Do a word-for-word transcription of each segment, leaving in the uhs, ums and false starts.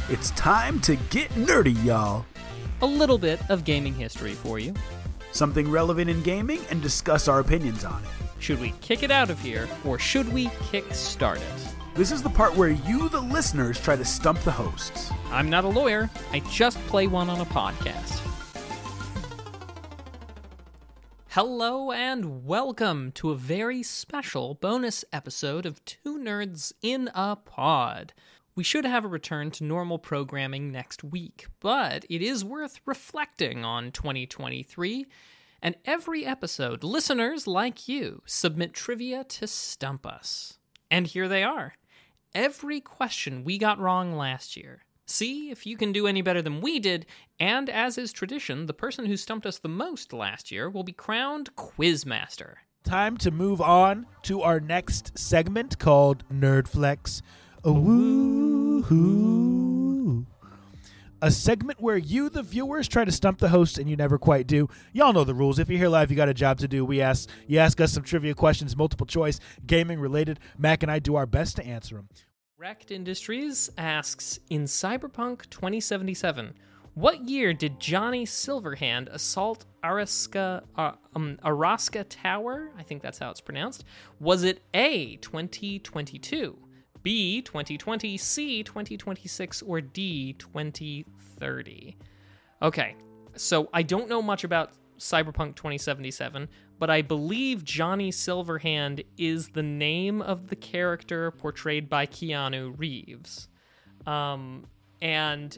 It's time to get nerdy, y'all. A little bit of gaming history for you. Something relevant in gaming and discuss our opinions on it. Should we kick it out of here, or should we kick-start it? This is the part where you, the listeners, try to stump the hosts. I'm not a lawyer. I just play one on a podcast. Hello and welcome to a very special bonus episode of Two Nerds in a Pod. We should have a return to normal programming next week, but it is worth reflecting on twenty twenty-three, and every episode, listeners like you submit trivia to stump us. And here they are. Every question we got wrong last year. See if you can do any better than we did, and as is tradition, the person who stumped us the most last year will be crowned Quizmaster. Time to move on to our next segment called Nerdflex. A woo-hoo. A segment where you, the viewers, try to stump the host and you never quite do. Y'all know the rules. If you're here live, you got a job to do. We ask, you ask us some trivia questions, multiple choice, gaming related. Mac and I do our best to answer them. Wrecked Industries asks, in Cyberpunk twenty seventy-seven, what year did Johnny Silverhand assault Araska, uh, um, Araska Tower? I think that's how it's pronounced. Was it A, twenty twenty-two, B, twenty twenty, C, twenty twenty-six, or D, twenty thirty? Okay, so I don't know much about Cyberpunk twenty seventy-seven, but I believe Johnny Silverhand is the name of the character portrayed by Keanu Reeves. Um, and,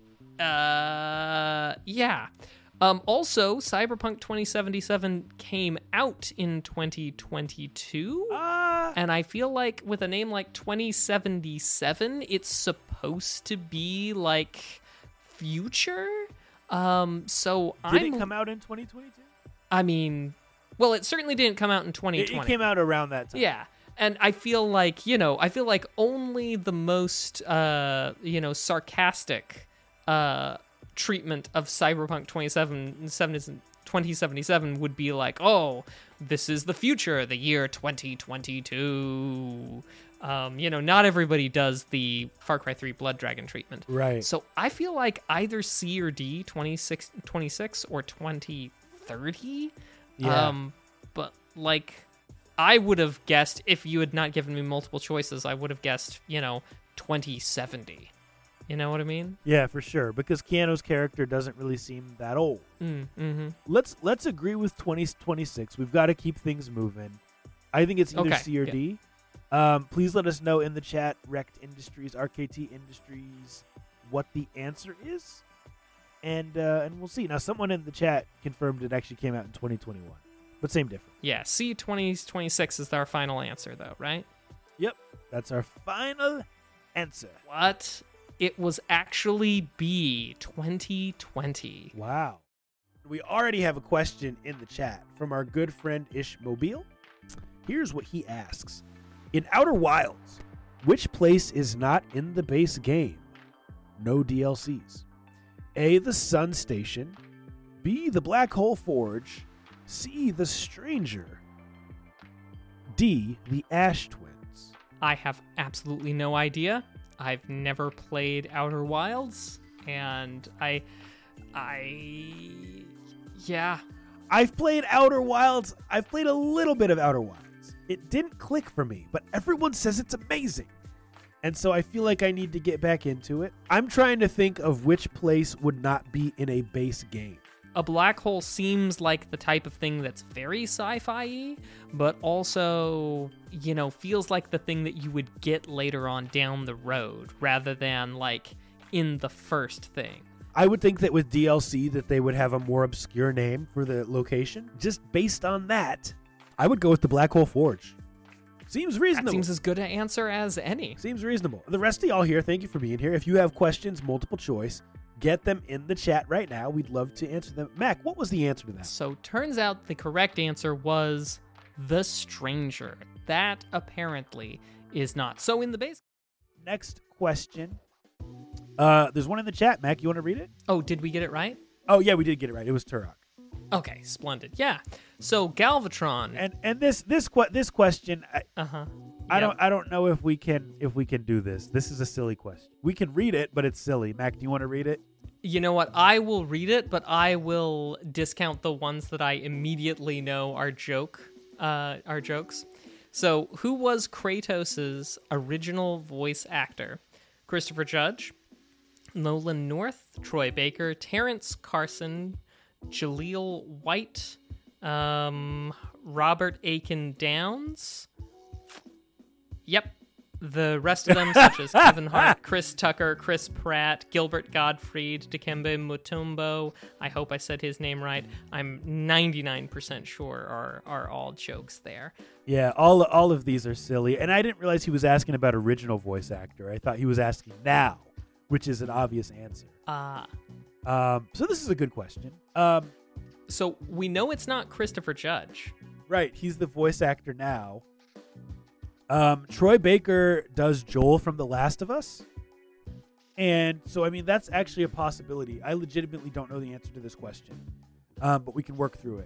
uh, yeah. Um, also, Cyberpunk twenty seventy-seven came out in twenty twenty-two, Uh, and I feel like with a name like twenty seventy-seven, it's supposed to be, like, future? Um, so did I'm... it come out in twenty twenty-two? I mean, well, it certainly didn't come out in twenty It, twenty. it came out around that time. Yeah. And I feel like, you know, I feel like only the most, uh, you know, sarcastic uh, treatment of Cyberpunk twenty seventy-seven would be like, oh, this is the future, the year twenty twenty-two. Um, you know, not everybody does the Far Cry three Blood Dragon treatment. Right. So I feel like either C or D, twenty-six, twenty-six or twenty thirty. Yeah. Um, but like, I would have guessed, if you had not given me multiple choices, I would have guessed, you know, twenty seventy. You know what I mean? Yeah, for sure. Because Keanu's character doesn't really seem that old. Mm, mm-hmm. Let's let's agree with twenty twenty-six. We've got to keep things moving. I think it's either Okay, C or good. D. Um, please let us know in the chat, Wrecked Industries, R K T Industries, what the answer is, and uh, and we'll see. Now, someone in the chat confirmed it actually came out in twenty twenty-one, but same difference. Yeah, C twenty twenty-six is our final answer, though, right? Yep, that's our final answer. What? It was actually B, twenty twenty. Wow. We already have a question in the chat from our good friend Ishmobile. Here's what he asks. In Outer Wilds, which place is not in the base game? No D L Cs. A, the Sun Station. B, the Black Hole Forge. C, the Stranger. D, the Ash Twins. I have absolutely no idea. I've never played Outer Wilds, and I, I, yeah. I've played Outer Wilds. I've played a little bit of Outer Wilds. It didn't click for me, but everyone says it's amazing. And so I feel like I need to get back into it. I'm trying to think of which place would not be in a base game. A black hole seems like the type of thing that's very sci-fi-y, but also, you know, feels like the thing that you would get later on down the road, rather than, like, in the first thing. I would think that with D L C that they would have a more obscure name for the location. Just based on that, I would go with the Black Hole Forge. Seems reasonable. That seems as good an answer as any. Seems reasonable. The rest of y'all here, thank you for being here. If you have questions, multiple choice, get them in the chat right now. We'd love to answer them. Mac, what was the answer to that? So turns out the correct answer was the Stranger. That apparently is not. So in the base... Next question. Uh, there's one in the chat. Mac, you want to read it? Oh, did we get it right? Oh, yeah, we did get it right. It was Turok. Okay, splendid. Yeah. So Galvatron. And and this this que- this question, I, Uh huh. I Yep. don't I don't know if we can if we can do this. This is a silly question. We can read it, but it's silly. Mac, do you want to read it? You know what? I will read it, but I will discount the ones that I immediately know are joke, uh, are jokes. So, who was Kratos's original voice actor? Christopher Judge, Nolan North, Troy Baker, Terrence Carson, Jaleel White, um, Robert Aiken Downs. Yep. The rest of them, such as Kevin Hart, Chris Tucker, Chris Pratt, Gilbert Gottfried, Dikembe Mutombo, I hope I said his name right, I'm ninety-nine percent sure are, are all jokes there. Yeah, all all of these are silly. And I didn't realize he was asking about original voice actor. I thought he was asking now, which is an obvious answer. Uh, Um, so this is a good question. Um, so we know it's not Christopher Judge. right, he's the voice actor now. Um, Troy Baker does Joel from The Last of Us. And so, I mean, that's actually a possibility. I legitimately don't know the answer to this question, um, but we can work through it.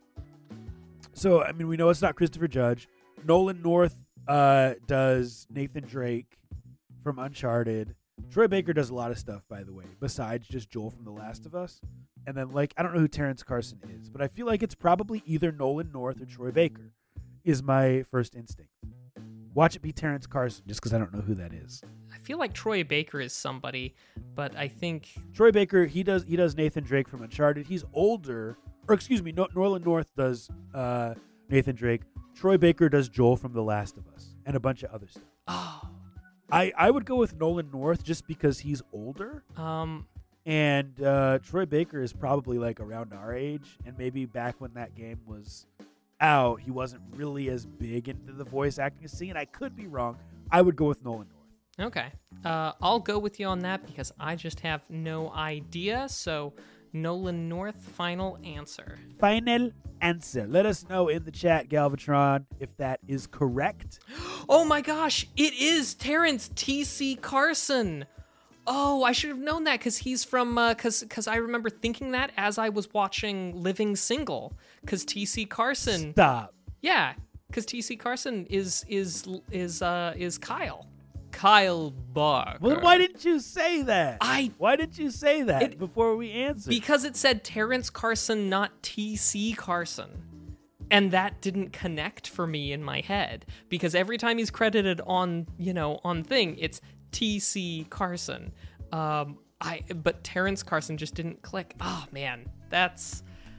So, I mean, we know it's not Christopher Judge. Nolan North uh, does Nathan Drake from Uncharted. Troy Baker does a lot of stuff, by the way, besides just Joel from The Last of Us. And then, like, I don't know who Terrence Carson is, but I feel like it's probably either Nolan North or Troy Baker is my first instinct. Watch it be Terrence Carson, just because I don't know who that is. I feel like Troy Baker is somebody, but I think Troy Baker, he does he does Nathan Drake from Uncharted. He's older, or excuse me, no, Nolan North does uh, Nathan Drake. Troy Baker does Joel from The Last of Us and a bunch of other stuff. oh, I, I would go with Nolan North just because he's older, um, and uh, Troy Baker is probably like around our age, and maybe back when that game was out, he wasn't really as big into the voice acting scene. I could be wrong. I would go with Nolan North. okay. Uh, I'll go with you on that because I just have no idea. So, Nolan North, final answer. Final answer. Let us know in the chat, Galvatron, if that is correct. Oh my gosh, it is Terrence T C Carson. Oh, I should have known that because he's from, because uh, because I remember thinking that as I was watching Living Single. Because T C Carson, Stop. yeah, because T C Carson is is is uh is Kyle, Kyle Barker. Well, why didn't you say that? I- Why didn't you say that It- before we answered? Because it said Terrence Carson, not T C Carson. And that didn't connect for me in my head. Because every time he's credited on, you know, on thing, it's T C Carson. Um, I but Terrence Carson just didn't click. Oh man, that's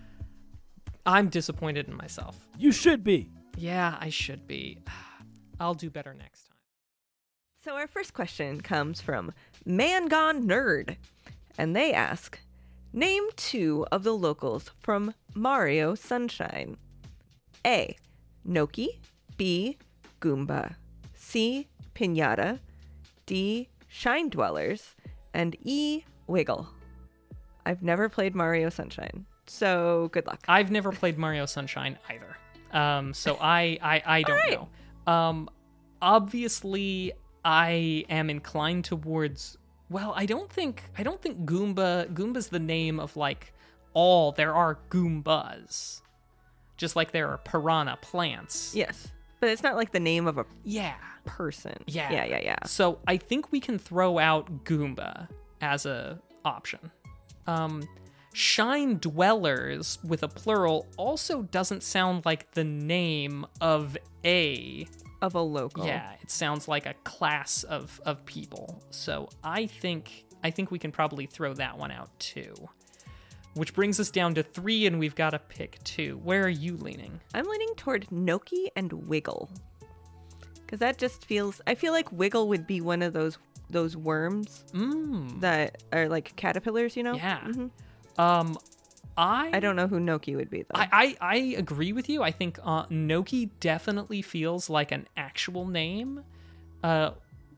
I'm disappointed in myself. you should be. Yeah, I should be. I'll do better next time. So our first question comes from Man Gone Nerd, and they ask, name two of the locals from Mario Sunshine. A. Noki. B. Goomba. C. Pinata. D. Shine Dwellers. And E. Wiggle. I've never played Mario Sunshine, so good luck. I've never played Mario Sunshine either. Um, so I I, I don't right. know. Um, obviously, I am inclined towards. Well, I don't think I don't think Goomba Goomba's the name of like all. There are Goombas, just like there are piranha plants. Yes, but it's not like the name of a Yeah. person. Yeah. Yeah, yeah, yeah. So I think we can throw out Goomba as a option. Um, Shine Dwellers with a plural also doesn't sound like the name of a. Of a local. Yeah, it sounds like a class of of people. So I think I think we can probably throw that one out too. Which brings us down to three, and we've got to pick two. Where are you leaning? I'm leaning toward Noki and Wiggle. Because that just feels... I feel like Wiggle would be one of those those worms Mmm. that are like caterpillars, you know? Yeah. Mhm. Um, I I don't know who Noki would be, though. I, I, I agree with you. I think uh, Noki definitely feels like an actual name. Uh,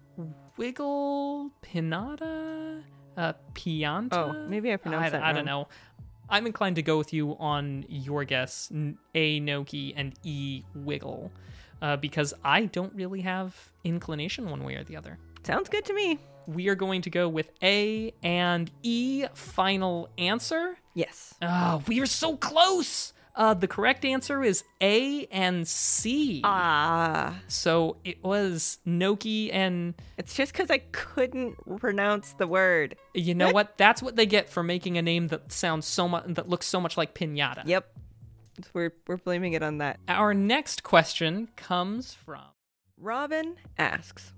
Wiggle, Pinata, uh, Pianta. Oh, maybe I pronounced I, that I don't wrong. know. I'm inclined to go with you on your guess, N- A, Noki, and E, Wiggle, uh, because I don't really have inclination one way or the other. Sounds good to me. We are going to go with A and E. Final answer. Yes. Ah, we are so close. Uh, the correct answer is A and C. Ah. So it was Noki and... It's just because I couldn't pronounce the word. You know what? That's what they get for making a name that sounds so much, that looks so much like Pinata. Yep. We're, we're blaming it on that. Our next question comes from... Robin asks,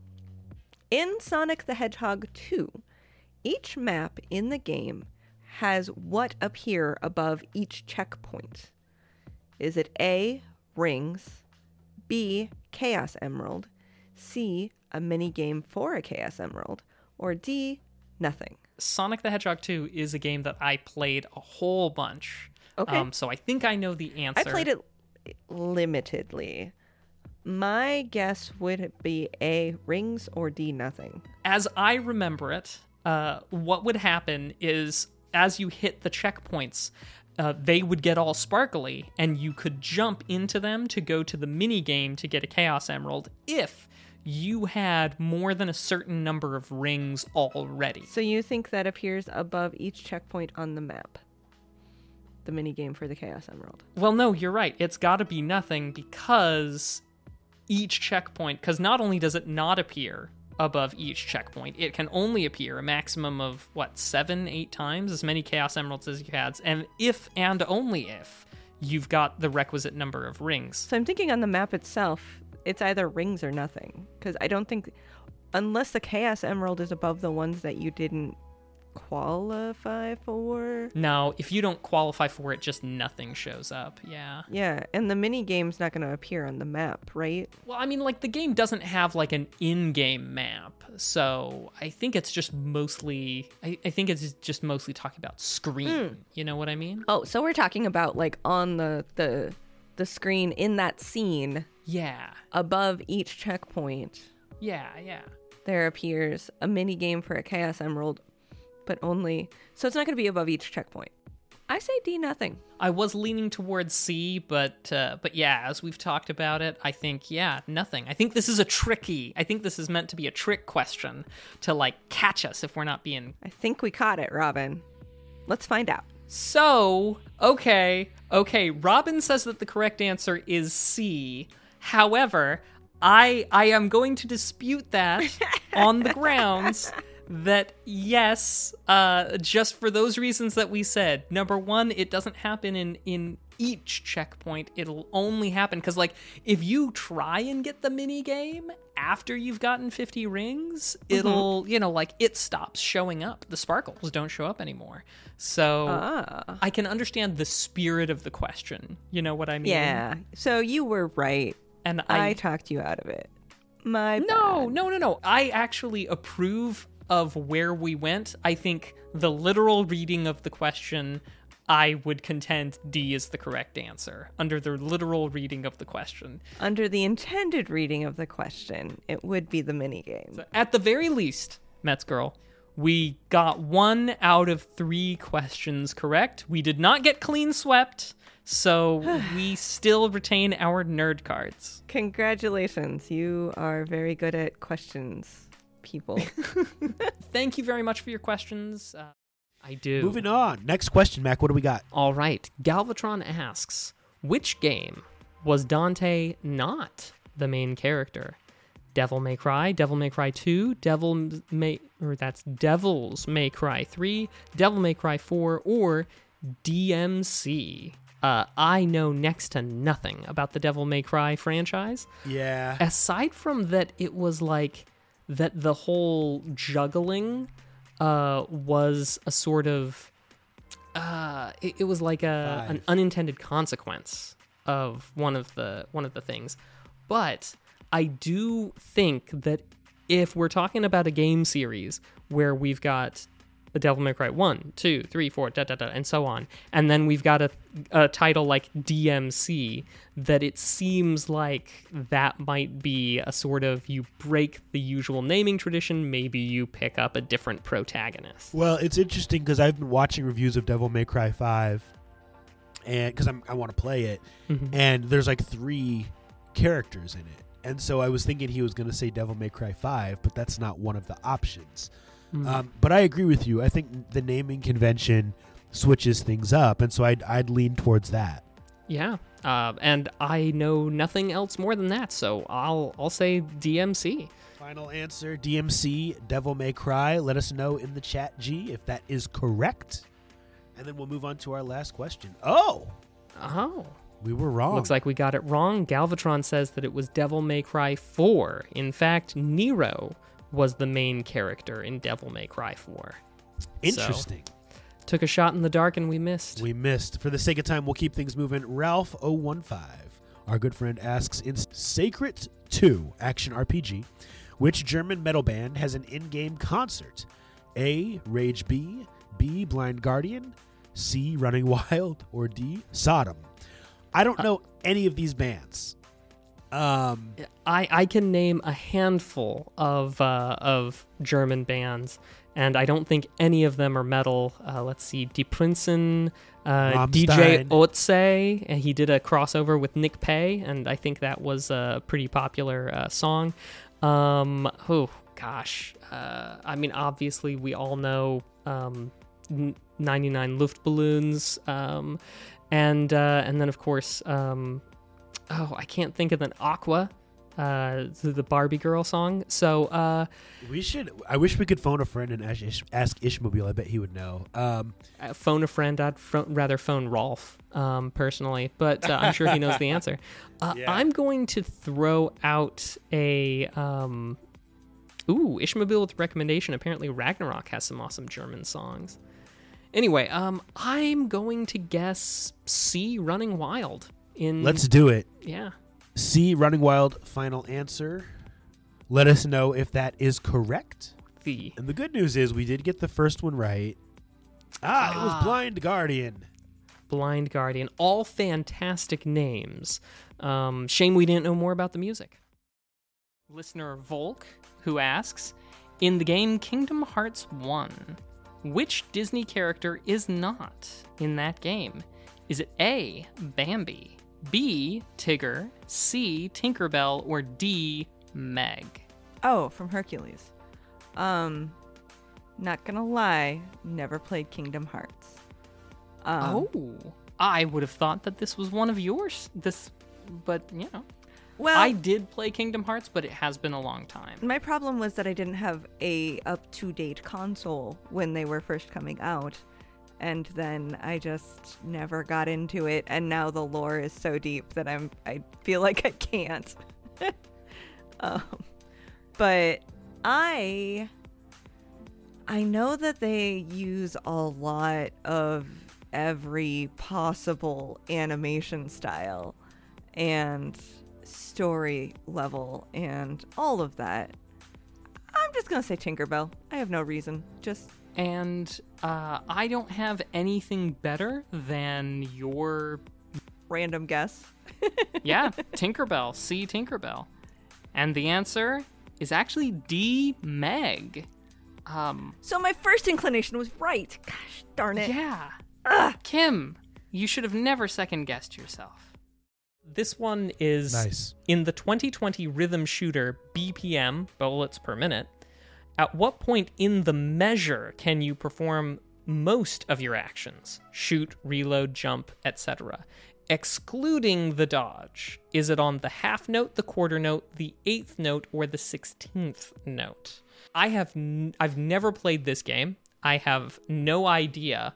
in Sonic the Hedgehog two, each map in the game has what appear above each checkpoint? Is it A, rings, B, Chaos Emerald, C, a mini game for a Chaos Emerald, or D, nothing? Sonic the Hedgehog two is a game that I played a whole bunch. Okay. Um, so I think I know the answer. I played it limitedly. My guess would be A, rings, or D, nothing. As I remember it, uh, what would happen is as you hit the checkpoints, uh, they would get all sparkly, and you could jump into them to go to the mini game to get a Chaos Emerald if you had more than a certain number of rings already. So you think that appears above each checkpoint on the map? The mini game for the Chaos Emerald. Well, no, you're right. It's got to be nothing because each checkpoint, because not only does it not appear above each checkpoint, it can only appear a maximum of, what, seven, eight times as many Chaos Emeralds as you had, and if and only if you've got the requisite number of rings. So I'm thinking on the map itself, it's either rings or nothing. Because I don't think, unless the Chaos Emerald is above the ones that you didn't qualify for. No, if you don't qualify for it, just nothing shows up. Yeah. Yeah, and the mini game's not going to appear on the map, right? Well, I mean, like, the game doesn't have, like, an in-game map, so I think it's just mostly, I, I think it's just mostly talking about screen. Mm. You know what I mean? Oh, so we're talking about, like, on the, the, the screen in that scene. Yeah. Above each checkpoint. Yeah, yeah. There appears a mini game for a Chaos Emerald, but only, so it's not going to be above each checkpoint. I say D, nothing. I was leaning towards C, but uh, but yeah, as we've talked about it, I think, yeah, nothing. I think this is a tricky, I think this is meant to be a trick question to, like, catch us if we're not being... I think we caught it, Robin. Let's find out. So, okay, okay, Robin says that the correct answer is C. However, I I am going to dispute that on the grounds that, yes, uh, just for those reasons that we said. Number one, it doesn't happen in, in each checkpoint. It'll only happen because, like, if you try and get the mini game after you've gotten fifty rings, it'll, mm-hmm. you know, like, it stops showing up. The sparkles don't show up anymore. So ah. I can understand the spirit of the question. You know what I mean? Yeah. So you were right. And I, I talked you out of it. My No, bad. no, no, no. I actually approve of where we went. I think the literal reading of the question, I would contend D is the correct answer under the literal reading of the question. Under the intended reading of the question, it would be the minigame. So at the very least, Mets girl, we got one out of three questions correct. We did not get clean swept, so we still retain our nerd cards. Congratulations. You are very good at questions, people. Thank you very much for your questions. Uh, I do. Moving on. Next question, Mac. What do we got? All right. Galvatron asks, which game was Dante not the main character? Devil May Cry, Devil May Cry two, Devil May, or that's Devils May Cry three, Devil May Cry four, or D M C? Uh, I know next to nothing about the Devil May Cry franchise. Yeah. Aside from that, it was like that the whole juggling uh, was a sort of, uh, it, it was like a Five. an unintended consequence of one of the one of the things. But I do think that if we're talking about a game series where we've got the Devil May Cry one, two, three, four, da da da, and so on, and then we've got a, a title like D M C, that it seems like that might be a sort of, you break the usual naming tradition, maybe you pick up a different protagonist. Well, it's interesting because I've been watching reviews of Devil May Cry five, and because I want to play it, Mm-hmm. and there's like three characters in it. And so I was thinking he was going to say Devil May Cry five, but that's not one of the options. Mm. Um, but I agree with you. I think the naming convention switches things up, and so I'd, I'd lean towards that. Yeah, uh, and I know nothing else more than that, so I'll I'll say D M C. Final answer, D M C, Devil May Cry. Let us know in the chat, G, if that is correct. And then we'll move on to our last question. Oh! Oh. We were wrong. Looks like we got it wrong. Galvatron says that it was Devil May Cry four. In fact, Nero was the main character in Devil May Cry four. Interesting. So, took a shot in the dark and we missed. We missed. For the sake of time, we'll keep things moving. Ralph oh one five, our good friend, asks, in Sacred two action R P G, which German metal band has an in-game concert? A, Rage B, B, Blind Guardian, C, Running Wild, or D, Sodom? I don't know uh, any of these bands. Um, I, I can name a handful of uh, of German bands, and I don't think any of them are metal. Uh, let's see, Die Prinzen, uh, D J Otze, and he did a crossover with Nick Pay, and I think that was a pretty popular uh, song. Um, oh, gosh. Uh, I mean, obviously, we all know um, ninety-nine Luftballons, um, and, uh, and then, of course... Um, Oh, I can't think of an Aqua, uh, the, the Barbie girl song. So uh, we should. I wish we could phone a friend and ask, Ish, ask Ishmobile. I bet he would know. Um, uh, phone a friend. I'd fr- rather phone Rolf, um, personally, but uh, I'm sure he knows the answer. Uh, yeah. I'm going to throw out a. Um, ooh, Ishmobile with recommendation. Apparently, Ragnarok has some awesome German songs. Anyway, um, I'm going to guess C, Running Wild. In, Let's do it. Yeah. C, Running Wild, final answer. Let us know if that is correct. The. And the good news is we did get the first one right. Ah, ah. It was Blind Guardian. Blind Guardian. All fantastic names. Um, shame we didn't know more about the music. Listener Volk, who asks, in the game Kingdom Hearts one, which Disney character is not in that game? Is it A, Bambi, B, Tigger, C, Tinkerbell, or D, Meg? Oh, from Hercules. Um, not gonna lie, never played Kingdom Hearts. Um, oh, I would have thought that this was one of yours. This, but you know, well, I did play Kingdom Hearts, but it has been a long time. My problem was that I didn't have a up-to-date console when they were first coming out. And then I just never got into it, and now the lore is so deep that I'm I feel like I can't. um, but I I know that they use a lot of every possible animation style and story level and all of that. I'm just gonna say Tinkerbell. I have no reason. Just And uh, I don't have anything better than your... random guess. Yeah, Tinkerbell. C, Tinkerbell. And the answer is actually D, Meg. Um, so my first inclination was right. Gosh darn it. Yeah. Ugh. Kim, you should have never second-guessed yourself. This one is nice. In the twenty twenty rhythm shooter B P M, bullets per minute. At what point in the measure can you perform most of your actions? Shoot, reload, jump, et cetera. Excluding the dodge. Is it on the half note, the quarter note, the eighth note, or the sixteenth note? I have n- I've never played this game. I have no idea.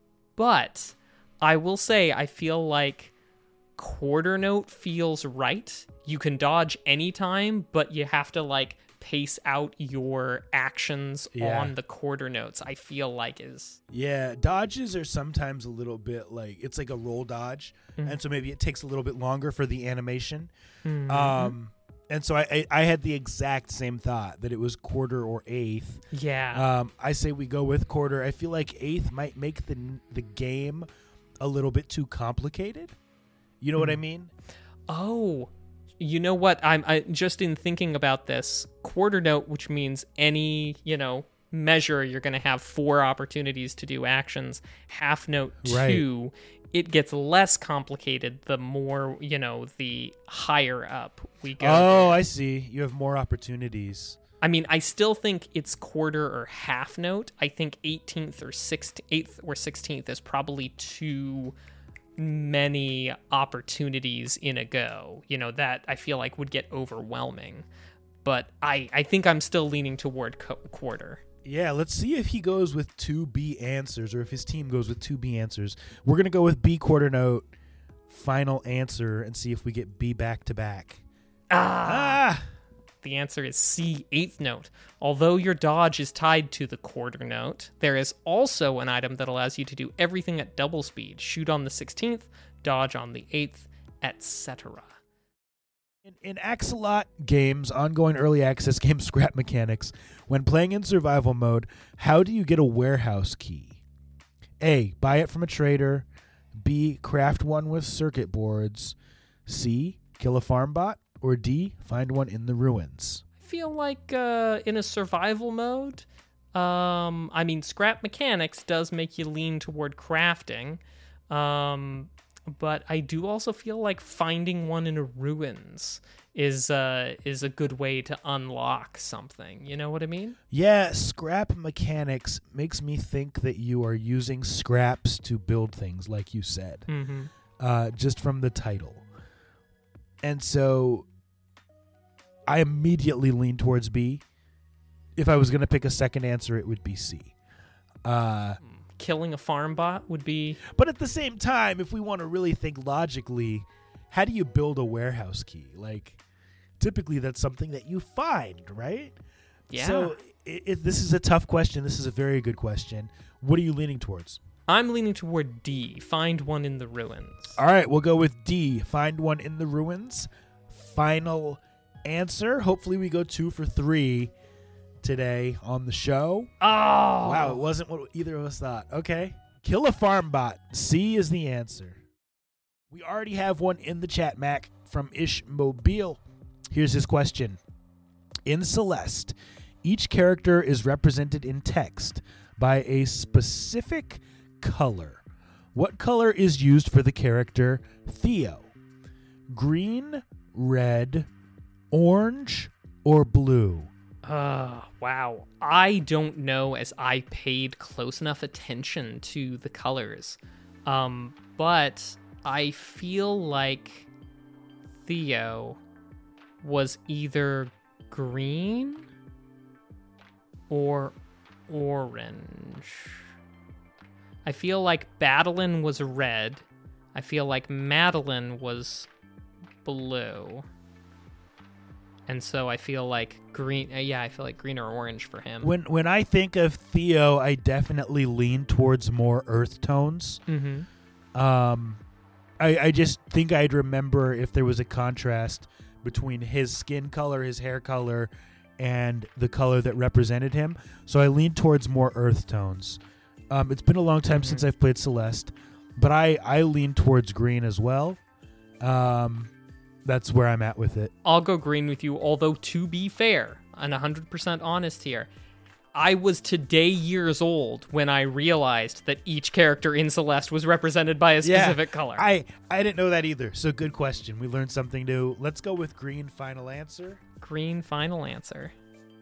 But I will say I feel like quarter note feels right. You can dodge anytime, but you have to like pace out your actions yeah. on the quarter notes, I feel like is... Yeah, dodges are sometimes a little bit like, it's like a roll dodge, mm-hmm. and so maybe it takes a little bit longer for the animation. Mm-hmm. Um, and so I, I, I had the exact same thought, that it was quarter or eighth. Yeah. Um, I say we go with quarter. I feel like eighth might make the the game a little bit too complicated. You know mm. what I mean? Oh, you know what? I'm I, just in thinking about this, quarter note, which means any, you know, measure, you're going to have four opportunities to do actions. Half note two, right. It gets less complicated the more, you know, the higher up we go. Oh, I see. You have more opportunities. I mean, I still think it's quarter or half note. I think eighteenth or sixteenth, eighth or sixteenth is probably too many opportunities in a go. You know, that I feel like would get overwhelming. But I, I think I'm still leaning toward co- quarter. Yeah, let's see if he goes with two B answers or if his team goes with two B answers. We're going to go with B quarter note, final answer, and see if we get B back to back. Ah! Ah! The answer is C, eighth note. Although your dodge is tied to the quarter note, there is also an item that allows you to do everything at double speed. Shoot on the sixteenth, dodge on the eighth, et cetera. In, in Axolot games, ongoing early access game Scrap Mechanics, when playing in survival mode, how do you get a warehouse key? A, buy it from a trader. B, craft one with circuit boards. C, kill a farm bot. Or D, find one in the ruins. I feel like uh, in a survival mode, um, I mean, Scrap Mechanics does make you lean toward crafting, um, but I do also feel like finding one in a ruins is uh, is a good way to unlock something. You know what I mean? Yeah, Scrap Mechanics makes me think that you are using scraps to build things, like you said, Mm-hmm. uh, just from the title. And so I immediately lean towards B. If I was going to pick a second answer, it would be C. Uh, Killing a farm bot would be... but at the same time, if we want to really think logically, how do you build a warehouse key? Like, typically that's something that you find, right? Yeah. So it, it, this is a tough question. This is a very good question. What are you leaning towards? I'm leaning toward D, find one in the ruins. All right, we'll go with D, find one in the ruins. Final answer. Hopefully we go two for three today on the show. Oh! Wow, it wasn't what either of us thought. Okay. Kill a farm bot. C is the answer. We already have one in the chat, Mac, from Ish Mobile. Here's his question. In Celeste, each character is represented in text by a specific color. What color is used for the character Theo? Green, red, orange, or blue? Uh, wow. I don't know, as I paid close enough attention to the colors. Um, but I feel like Theo was either green or orange. I feel like Badeline was red. I feel like Madeline was blue. And so I feel like green. Uh, yeah, I feel like green or orange for him. When when I think of Theo, I definitely lean towards more earth tones. Mm-hmm. Um, I, I just think I'd remember if there was a contrast between his skin color, his hair color, and the color that represented him. So I lean towards more earth tones. Um, it's been a long time mm-hmm. since I've played Celeste, but I, I lean towards green as well. Um, that's where I'm at with it. I'll go green with you, although to be fair and one hundred percent honest here, I was today years old when I realized that each character in Celeste was represented by a specific yeah, color. I, I didn't know that either, so good question. We learned something new. Let's go with green final answer. Green final answer.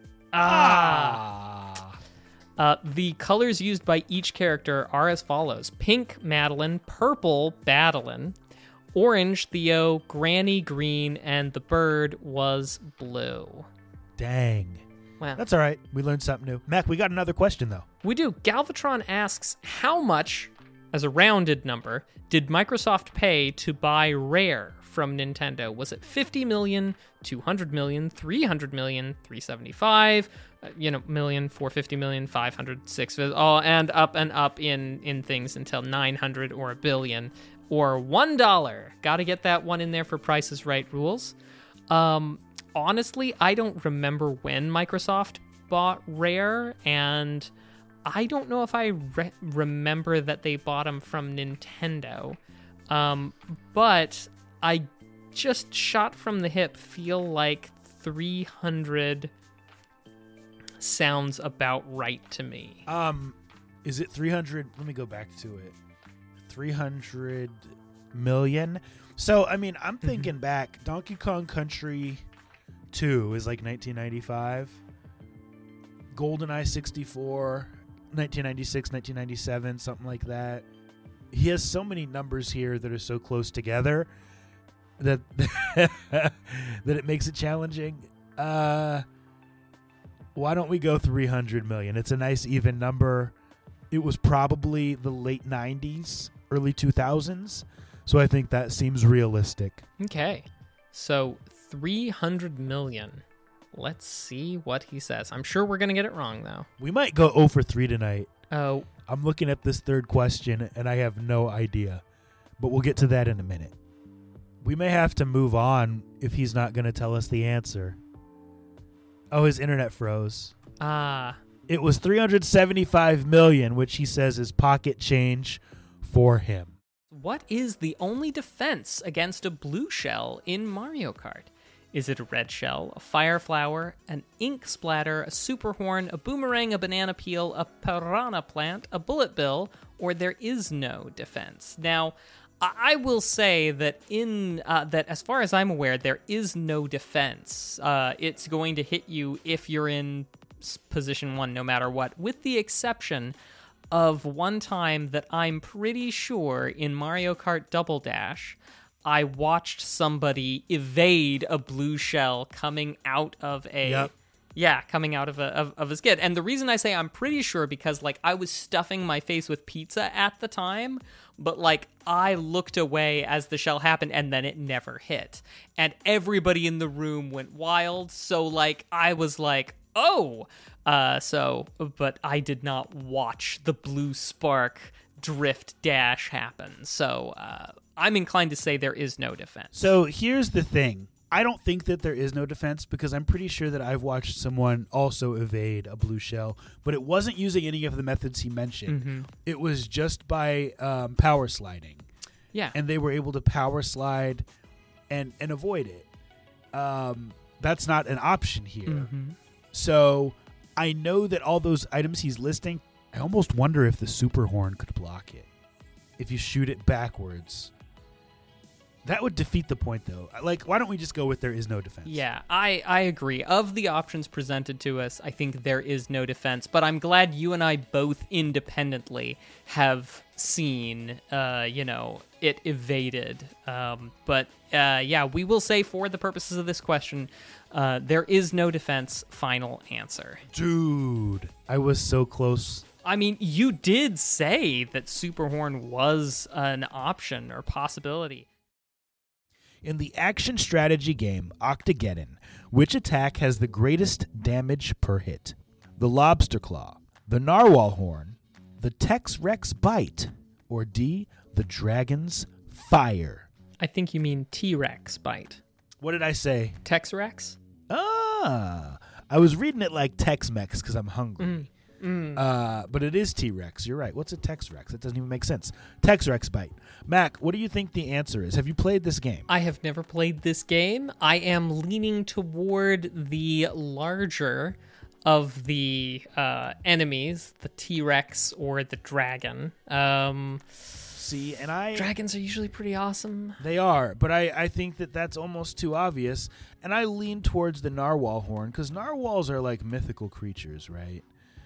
Ah. Ah. Uh, the colors used by each character are as follows. Pink, Madeline. Purple, Badeline. Orange, Theo. Granny, green. And the bird was blue. Dang. Wow. That's all right. We learned something new. Mac, we got another question, though. We do. Galvatron asks, how much, as a rounded number, did Microsoft pay to buy Rare from Nintendo? Was it fifty million, two hundred million, three hundred million, three hundred seventy-five, uh, you know, million, four hundred fifty million, five hundred six, oh, and up and up in, in things until nine hundred or a billion or one dollar? Got to get that one in there for Price is Right rules. Um, honestly, I don't remember when Microsoft bought Rare, and I don't know if I re- remember that they bought them from Nintendo. Um, but I just shot from the hip feel like three hundred sounds about right to me. Um, is it three hundred? Let me go back to it. three hundred million. So, I mean, I'm thinking mm-hmm. back. Donkey Kong Country two is like nineteen ninety-five. GoldenEye sixty-four, nineteen ninety-six, nineteen ninety-seven, something like that. he has so many numbers here that are so close together that that it makes it challenging. Uh, why don't we go three hundred million? It's a nice even number. It was probably the late nineties, early two thousands, so I think that seems realistic. Okay, so three hundred million. Let's see what he says. I'm sure we're going to get it wrong, though. We might go oh for three tonight. Oh, I'm looking at this third question, and I have no idea. But we'll get to that in a minute. We may have to move on if he's not going to tell us the answer. Oh, his internet froze. ah, It was three hundred seventy-five million dollars, which he says is pocket change for him. what is the only defense against a blue shell in Mario Kart? Is it a red shell, a fire flower, an ink splatter, a super horn, a boomerang, a banana peel, a piranha plant, a bullet bill, or there is no defense? Now, I will say that in uh, that as far as I'm aware, there is no defense. Uh, it's going to hit you if you're in s- position one, no matter what, with the exception of one time that I'm pretty sure in Mario Kart Double Dash, I watched somebody evade a blue shell coming out of a Yep. yeah, coming out of a of, of a skid. And the reason I say I'm pretty sure because like I was stuffing my face with pizza at the time, but like I looked away as the shell happened and then it never hit. And everybody in the room went wild, so like I was like, "Oh." Uh so but I did not watch the blue spark drift dash happen. So, uh I'm inclined to say there is no defense. So here's the thing. I don't think that there is no defense because I'm pretty sure that I've watched someone also evade a blue shell, but it wasn't using any of the methods he mentioned. Mm-hmm. It was just by um, power sliding. Yeah. And they were able to power slide and, and avoid it. Um, that's not an option here. Mm-hmm. So I know that all those items he's listing, I almost wonder if the super horn could block it. If you shoot it backwards. That would defeat the point, though. Like, why don't we just go with there is no defense? Yeah, I, I agree. Of the options presented to us, I think there is no defense. But I'm glad you and I both independently have seen, uh, you know, it evaded. Um, but, uh, yeah, we will say for the purposes of this question, uh, there is no defense. Final answer. Dude, I was so close. I mean, you did say that Super Horn was an option or possibility. In the action strategy game Octageddon, which attack has the greatest damage per hit? The Lobster Claw, the Narwhal Horn, the Tex-Rex Bite, or D, the Dragon's Fire? I think you mean T-Rex bite. What did I say? Tex-Rex? Ah, I was reading it like Tex-Mex because I'm hungry. Mm. Mm. Uh, but it is T-Rex. You're right. What's a Tex-Rex? That doesn't even make sense. Tex-Rex Bite. Mac, what do you think the answer is? Have you played this game? I have never played this game. I am leaning toward the larger of the uh, enemies, the T-Rex or the dragon. Um, See, and I... dragons are usually pretty awesome. They are, but I, I think that that's almost too obvious. And I lean towards the Narwhal Horn because narwhals are like mythical creatures, right?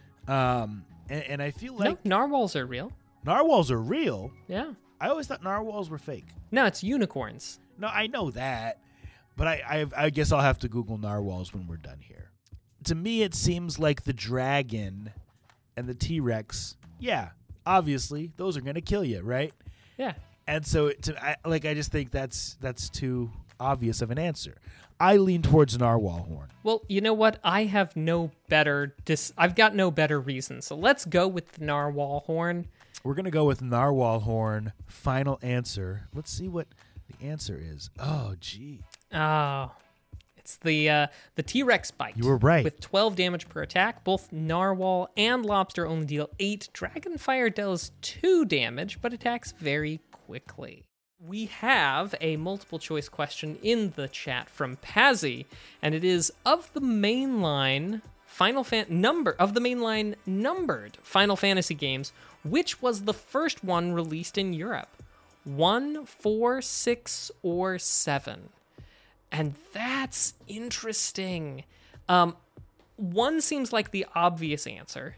Um, and, and I feel like no, narwhals are real. narwhals are real. Yeah. I always thought narwhals were fake. No, it's unicorns. No, I know that, but I, I I guess I'll have to Google narwhals when we're done here. To me, it seems like the dragon and the T-Rex. Yeah, obviously, those are gonna kill you, right? Yeah. And so, it, to I, like, I just think that's that's too obvious of an answer. I lean towards Narwhal Horn. Well, you know what? I have no better. Dis- I've got no better reason. So let's go with the Narwhal Horn. We're gonna go with Narwhal Horn. Final answer. Let's see what the answer is. Oh, gee. Oh, it's the uh, the T-Rex bite. You were right. With twelve damage per attack, both Narwhal and Lobster only deal eight. Dragonfire does two damage, but attacks very quickly. We have a multiple choice question in the chat from Pazzy, and it is of the mainline Final Fan number of the mainline numbered Final Fantasy games, which was the first one released in Europe? One, four, six, or seven? And that's interesting. Um, one seems like the obvious answer,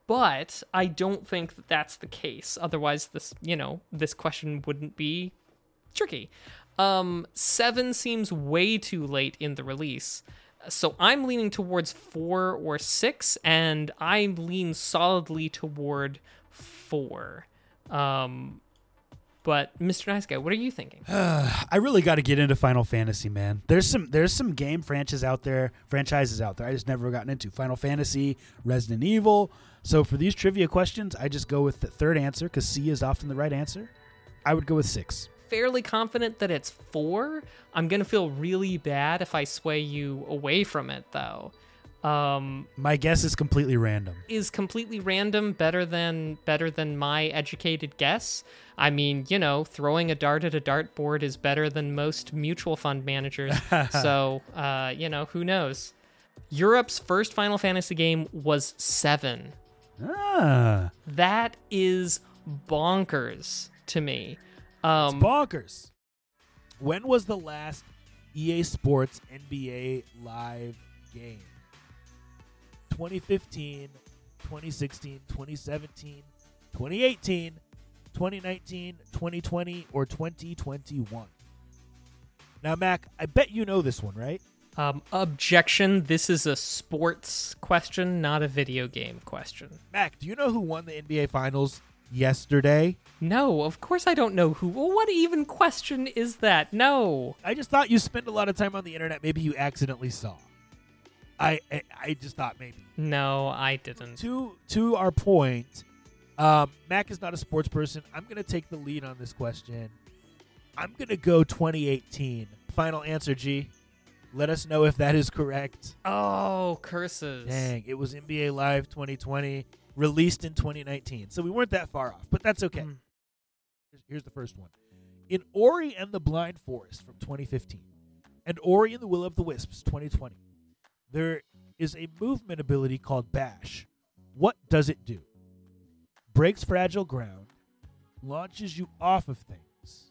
but I don't think that that's the case. Otherwise, this, you know, this question wouldn't be tricky. Um, seven seems way too late in the release. So I'm leaning towards four or six, and I lean solidly toward four. Um, but Mister Nice Guy, what are you thinking? I really got to get into Final Fantasy, man. There's some there's some game franchises out there, franchises out there I just never gotten into. Final Fantasy, Resident Evil. So for these trivia questions, I just go with the third answer because C is often the right answer. I would go with six. Fairly confident that it's four. I'm gonna feel really bad if I sway you away from it, though. Um, My guess is completely random. Is completely random better than better than my educated guess? I mean, you know, throwing a dart at a dartboard is better than most mutual fund managers. So, uh, you know, who knows? Europe's first Final Fantasy game was seven. Ah, That is bonkers to me. Um, it's bonkers. When was the last E A Sports N B A Live game? twenty fifteen, twenty sixteen, twenty seventeen, twenty eighteen, twenty nineteen, twenty twenty, or twenty twenty-one? Now, Mac, I bet you know this one, right? Um, objection. This is a sports question, not a video game question. Mac, do you know who won the N B A Finals yesterday? No, of course I don't know who. Well, what even question is that? No. I just thought you spend a lot of time on the internet. Maybe you accidentally saw. I I, I just thought maybe. No, I didn't. To to our point, um, Mac is not a sports person. I'm going to take the lead on this question. I'm going to go twenty eighteen. Final answer, G. Let us know if that is correct. Oh, curses. Dang, it was N B A Live twenty twenty, released in twenty nineteen. So we weren't that far off, but that's okay. Mm. Here's, here's the first one. In Ori and the Blind Forest from twenty fifteen and Ori and the Will of the Wisps twenty twenty, there is a movement ability called Bash. What does it do? Breaks fragile ground, launches you off of things.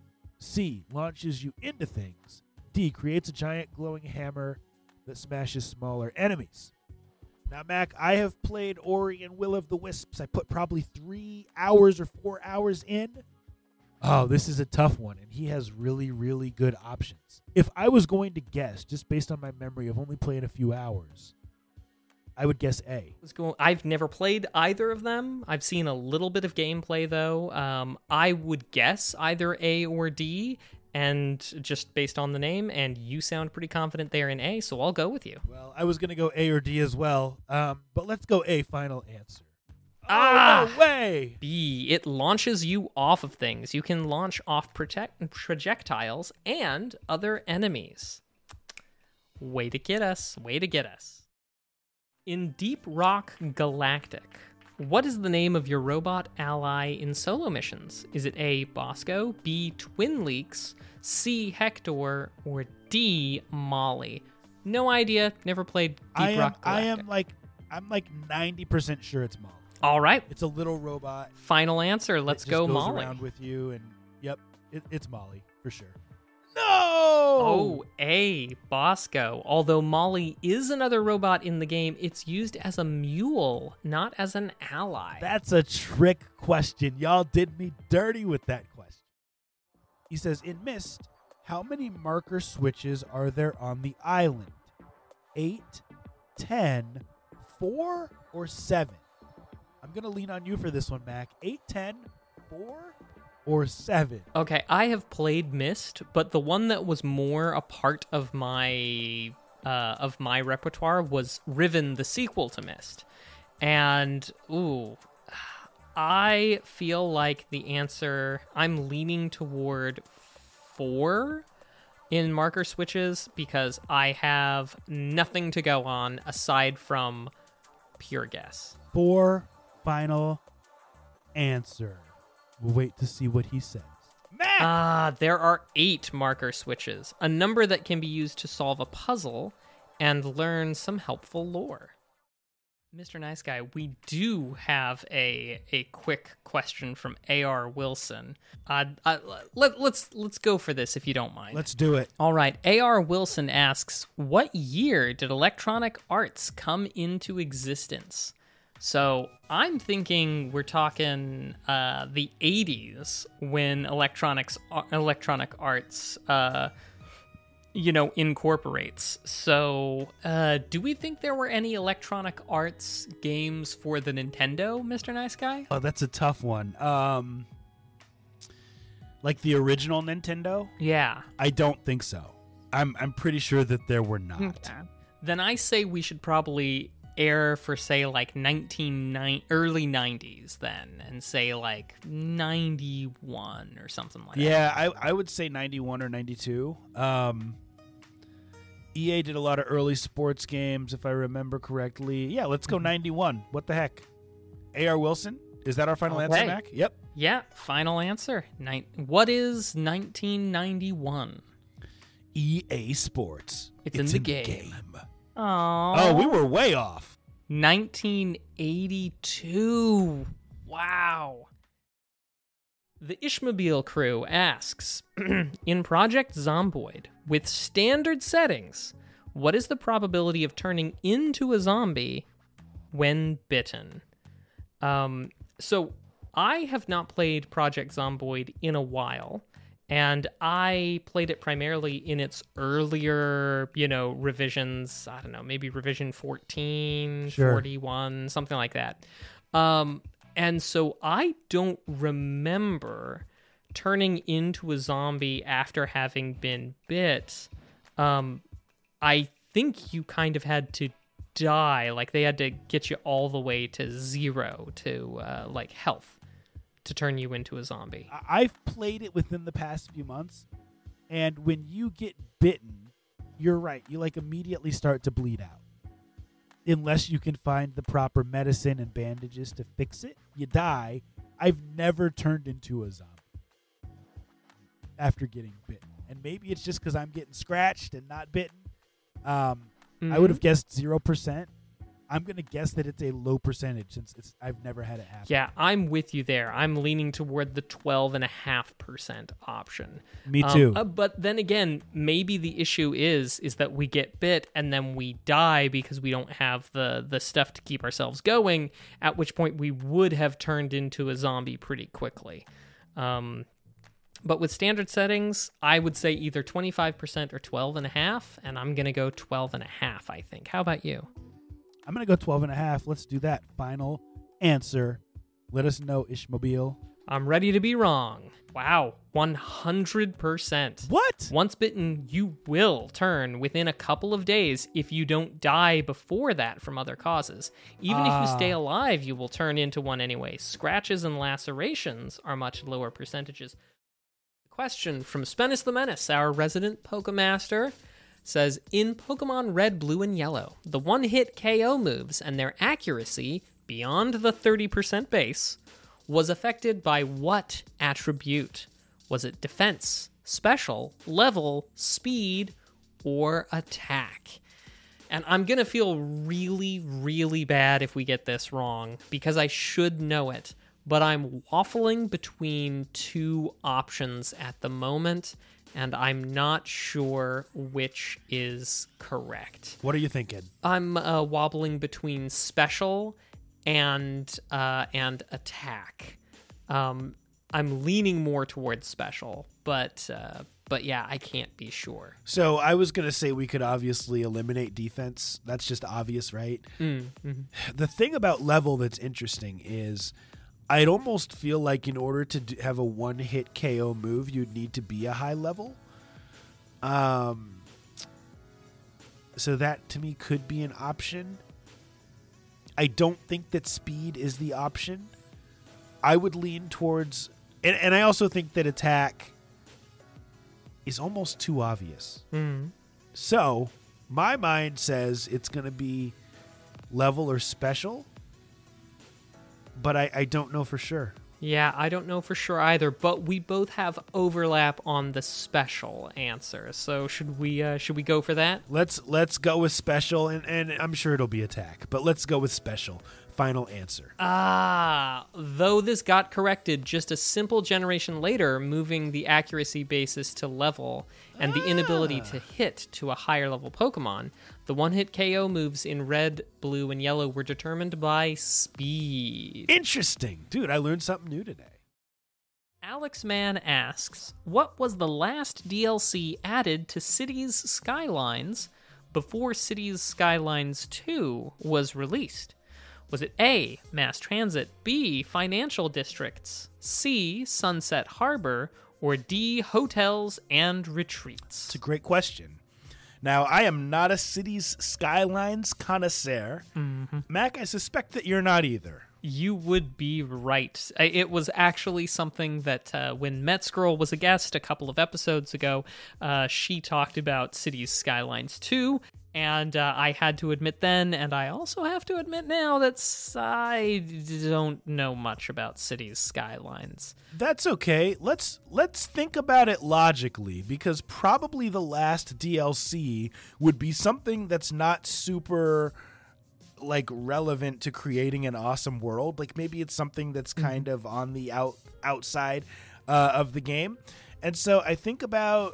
C, launches you into things. D, creates a giant glowing hammer that smashes smaller enemies. Now, Mac, I have played Ori and Will of the Wisps. I put probably three hours or four hours in. Oh, this is a tough one, and he has really, really good options. If I was going to guess, just based on my memory of only playing a few hours, I would guess A. Let's go. I've never played either of them. I've seen a little bit of gameplay, though. Um, I would guess either A or D, and just based on the name, and you sound pretty confident they're in A, so I'll go with you. Well, I was going to go A or D as well, um, but let's go A, final answer. Ah! Oh, no way! B, it launches you off of things. You can launch off protect- projectiles and other enemies. Way to get us. Way to get us. In Deep Rock Galactic, what is the name of your robot ally in solo missions? Is it A, Bosco, B, Twin Leaks, C, Hector, or D, Molly? No idea. Never played Deep I am, Rock I Galactic. am like, I'm like ninety percent sure it's Molly. All right. It's a little robot. Final answer. Let's that just go, goes Molly. around with you, and yep, it, it's Molly for sure. No. Oh, A, Bosco. Although Molly is another robot in the game, it's used as a mule, not as an ally. That's a trick question. Y'all did me dirty with that question. He says, in Myst, how many marker switches are there on the island? Eight, ten, four, or seven? I'm going to lean on you for this one, Mac. Eight, ten, four, or seven? Okay, I have played Myst, but the one that was more a part of my uh, of my repertoire was Riven, the sequel to Myst. And, ooh, I feel like the answer, I'm leaning toward four in marker switches because I have nothing to go on aside from pure guess. Four, final answer. We'll wait to see what he says. Mac! Ah, there are eight marker switches, a number that can be used to solve a puzzle and learn some helpful lore. Mister Nice Guy, we do have a a quick question from A R Wilson. Uh, uh, let, let's let's go for this if you don't mind. Let's do it. All right. A R Wilson asks, what year did Electronic Arts come into existence? So I'm thinking we're talking uh, the eighties when electronics, electronic arts, uh, you know, incorporates. So uh, do we think there were any electronic arts games for the Nintendo, Mister Nice Guy? Oh, that's a tough one. Um, like the original Nintendo? Yeah. I don't think so. I'm I'm pretty sure that there were not. Okay. Then I say we should probably air for, say, like nineteen ninety, early nineties then, and say like ninety-one or something like that. Yeah, I, I would say ninety-one or ninety-two. Um, E A did a lot of early sports games, if I remember correctly. Yeah, let's go ninety-one. What the heck? A R. Wilson? Is that our final Okay. answer, Mac? Yep. Yeah, final answer. Nin- what is nineteen ninety-one? E A Sports. It's in the game. Aww. Oh, we were way off. nineteen eighty-two. Wow. The Ishmobile crew asks, in Project Zomboid, with standard settings, what is the probability of turning into a zombie when bitten? Um, so I have not played Project Zomboid in a while, and I played it primarily in its earlier, you know, revisions. I don't know, maybe revision fourteen, Sure. forty-one, something like that. Um, and so I don't remember turning into a zombie after having been bit. Um, I think you kind of had to die. Like, they had to get you all the way to zero to, uh, like, health to turn you into a zombie. I- I've played it within the past few months, and when you get bitten, you're right. You like immediately start to bleed out. Unless you can find the proper medicine and bandages to fix it, you die. I've never turned into a zombie after getting bitten. And maybe it's just because I'm getting scratched and not bitten. Um, Mm-hmm. I would have guessed zero percent. I'm going to guess that it's a low percentage since it's I've never had it happen. Yeah, I'm with you there. I'm leaning toward the twelve point five percent option. Me Um, too. uh, but then again, maybe the issue is is that we get bit and then we die because we don't have the, the stuff to keep ourselves going, at which point we would have turned into a zombie pretty quickly. Um, but with standard settings, I would say either twenty-five percent or twelve point five, and I'm going to go twelve point five, I think. How about you? I'm going to go twelve and a half. Let's do that. Final answer. Let us know, Ishmobile. I'm ready to be wrong. Wow, one hundred percent. What? Once bitten, you will turn within a couple of days if you don't die before that from other causes. Even if you Ah. stay alive, you will turn into one anyway. Scratches and lacerations are much lower percentages. Question from Spennis the Menace, our resident Pokemaster, says, in Pokemon Red, Blue, and Yellow, the one-hit K O moves and their accuracy, beyond the thirty percent base, was affected by what attribute? Was it defense, special, level, speed, or attack? And I'm going to feel really, really bad if we get this wrong, because I should know it, but I'm waffling between two options at the moment, and I'm not sure which is correct. What are you thinking? I'm uh, wobbling between special and uh, and attack. Um, I'm leaning more towards special, but uh, but yeah, I can't be sure. So I was going to say we could obviously eliminate defense. That's just obvious, right? Mm, mhm. The thing about level that's interesting is I'd almost feel like in order to do, have a one-hit K O move, you'd need to be a high level. Um, so that to me could be an option. I don't think that speed is the option. I would lean towards, and, and I also think that attack is almost too obvious. Mm. So my mind says it's going to be level or special, but I, I don't know for sure. Yeah, I don't know for sure either, but we both have overlap on the special answer. So should we uh, should we go for that? Let's let's go with special, and, and I'm sure it'll be attack, but let's go with special. Final answer. Ah, though this got corrected just a simple generation later, moving the accuracy basis to level and the inability to hit to a higher level Pokemon, The one-hit K O moves in red, blue, and yellow were determined by speed. Interesting. Dude, I learned something new today. Alex Mann asks, what was the last D L C added to Cities Skylines before Cities Skylines two was released? Was it A, mass transit, B, financial districts, C, Sunset Harbor, or D, hotels and retreats? It's a great question. Now, I am not a Cities Skylines connoisseur. Mm-hmm. Mac, I suspect that you're not either. You would be right. It was actually something that uh, when Metzgirl was a guest a couple of episodes ago, uh, she talked about Cities Skylines two, and uh, I had to admit then, and I also have to admit now, that I don't know much about Cities Skylines. That's okay. Let's let's think about it logically, because probably the last D L C would be something that's not super like relevant to creating an awesome world. Like maybe it's something that's kind of on the out outside uh, of the game. And so I think about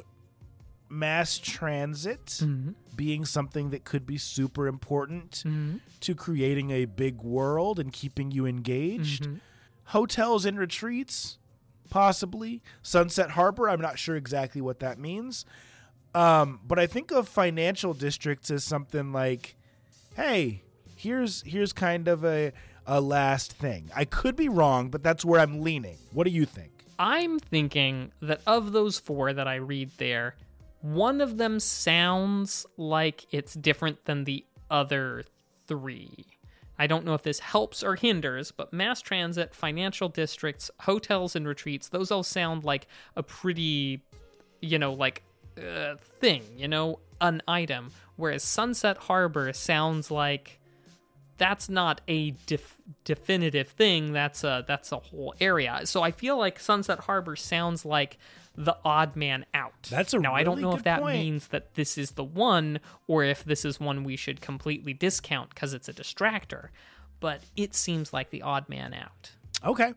mass transit Mm-hmm. being something that could be super important Mm-hmm. to creating a big world and keeping you engaged. Mm-hmm. Hotels and retreats, possibly. Sunset Harbor, I'm not sure exactly what that means. Um, but I think of financial districts as something like, hey, here's here's kind of a, a last thing. I could be wrong, but that's where I'm leaning. What do you think? I'm thinking that of those four that I read there, one of them sounds like it's different than the other three. I don't know if this helps or hinders, but mass transit, financial districts, hotels and retreats, those all sound like a pretty, you know, like uh, thing, you know, an item. Whereas Sunset Harbor sounds like that's not a def- definitive thing. That's a that's a whole area. So I feel like Sunset Harbor sounds like the odd man out. That's a now I don't really know good if that point. means that this is the one, or if this is one we should completely discount because it's a distractor. But it seems like the odd man out. Okay.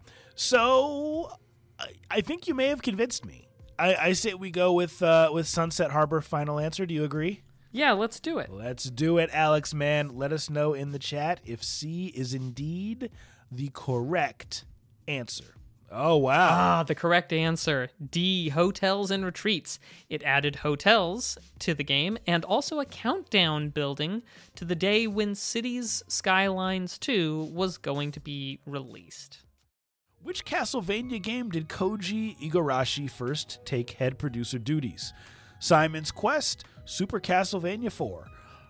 So I, I think you may have convinced me. I, I say we go with uh, with Sunset Harbor final answer. Do you agree? Yeah, let's do it. Let's do it, Alex, man. Let us know in the chat if C is indeed the correct answer. Oh, wow. Ah, the correct answer. D, hotels and retreats. It added hotels to the game and also a countdown building to the day when Cities Skylines two was going to be released. Which Castlevania game did Koji Igarashi first take head producer duties? Simon's Quest, Super Castlevania four,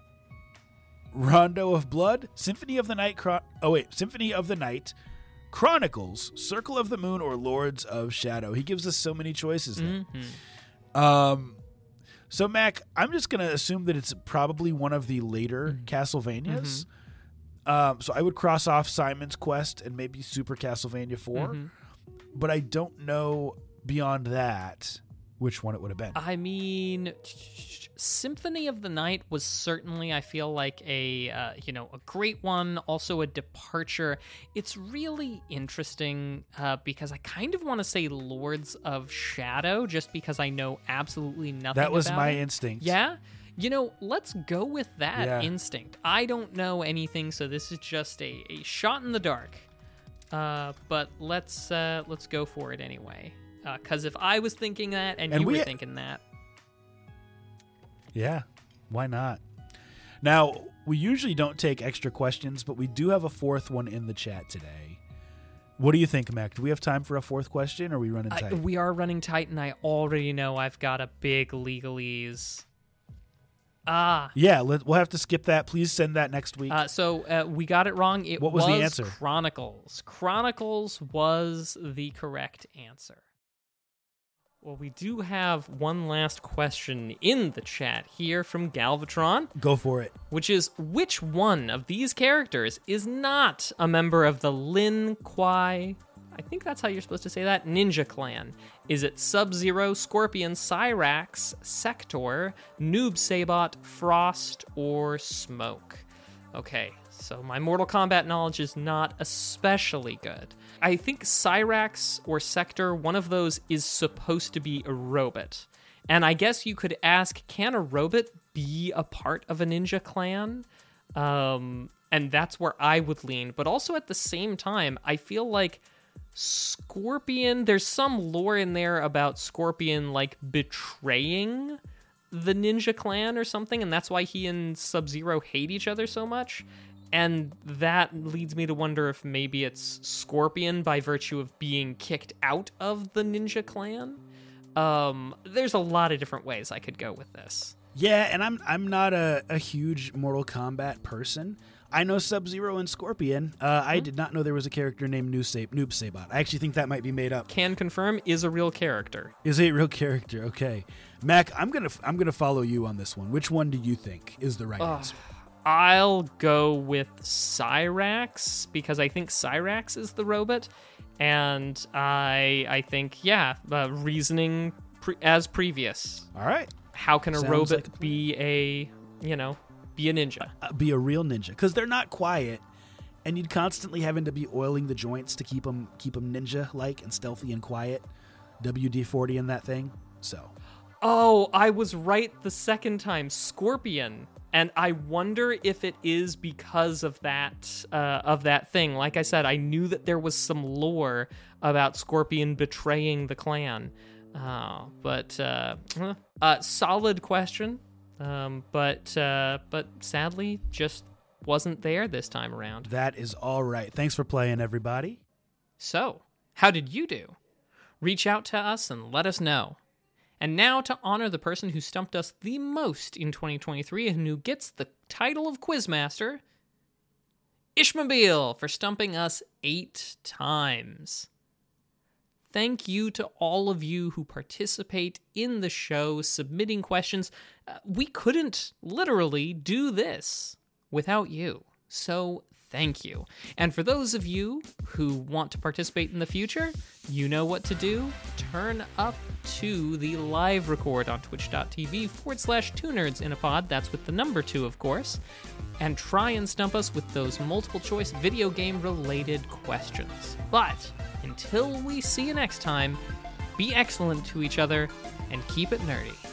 Rondo of Blood, Symphony of the Night, Chron- oh wait, Symphony of the Night, Chronicles, Circle of the Moon, or Lords of Shadow. He gives us so many choices there. Mm-hmm. Um, so Mac, I'm just gonna assume that it's probably one of the later Mm-hmm. Castlevanias. Um, so I would cross off Simon's Quest and maybe Super Castlevania four, Mm-hmm. but I don't know beyond that which one it would have been. I mean, Symphony of the Night was certainly, I feel like, a uh, you know a great one. Also a departure. It's really interesting uh, because I kind of want to say Lords of Shadow, just because I know absolutely nothing. That was about my it. instinct. Yeah. You know, let's go with that Yeah. instinct. I don't know anything, so this is just a, a shot in the dark. Uh, but let's uh, let's go for it anyway. Because if I was thinking that and, And you we- were thinking that, Yeah, why not? Now, we usually don't take extra questions, but we do have a fourth one in the chat today. What do you think, Mac? Do we have time for a fourth question, or are we running I, tight? we are running tight, and I already know I've got a big legalese. Ah. yeah, let, we'll have to skip that. Please send that next week. Uh, so uh, we got it wrong. It What was the answer? Chronicles. Chronicles was the correct answer. Well, we do have one last question in the chat here from Galvatron, Go for it. which is, which one of these characters is not a member of the Lin Kuei, I think that's how you're supposed to say that, Ninja Clan? Is it Sub-Zero, Scorpion, Cyrax, Sector, Noob Sabot, Frost, or Smoke? Okay, so my Mortal Kombat knowledge is not especially good. I think Cyrax or Sector, one of those is supposed to be a robot. And I guess you could ask, can a robot be a part of a ninja clan. Um, and that's where I would lean. But also at the same time, I feel like Scorpion, there's some lore in there about Scorpion like betraying the ninja clan or something, and that's why he and Sub-Zero hate each other so much. And that leads me to wonder if maybe it's Scorpion by virtue of being kicked out of the ninja clan. Um, there's a lot of different ways I could go with this. Yeah, and I'm I'm not a, a huge Mortal Kombat person. I know Sub-Zero and Scorpion. Uh, I did not know there was a character named Noob Sab- Noob Saibot. I actually think that might be made up. Can confirm is a real character. Is a real character? Okay, Mac, I'm gonna I'm gonna follow you on this one. Which one do you think is the right Uh, answer? I'll go with Cyrax because I think Cyrax is the robot, and I I think yeah, uh, reasoning pre- as previous. All right, How can a Sounds robot like a plan. be a you know be a ninja? uh, be a real ninja because they're not quiet, and you'd constantly having to be oiling the joints to keep them keep them ninja like and stealthy and quiet. W D forty in that thing. So Oh, I was right the second time. Scorpion. And I wonder if it is because of that uh, of that thing. Like I said, I knew that there was some lore about Scorpion betraying the clan. Uh, but uh, uh, solid question. Um, but uh, but sadly, just wasn't there this time around. that is all right. Thanks for playing, everybody. So, how did you do? Reach out to us and let us know. And now to honor the person who stumped us the most in twenty twenty-three and who gets the title of Quizmaster, Ishmobile, for stumping us eight times. Thank you to all of you who participate in the show, submitting questions. Uh, we couldn't literally do this without you. So thank you. And for those of you who want to participate in the future, you know what to do. Turn up to the live record on twitch.tv forward slash two nerds in a pod. That's with the number two, of course. And try and stump us with those multiple choice video game related questions. But until we see you next time, be excellent to each other and keep it nerdy.